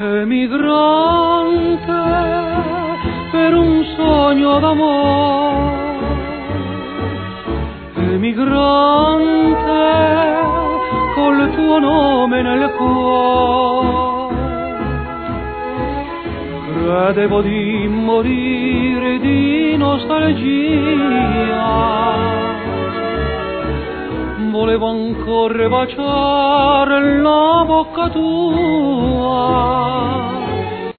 emigrante per un sogno d'amore, emigrante col tuo nome nel cuore. Credevo di morire di nostalgia, volevo ancora baciare la bocca tua,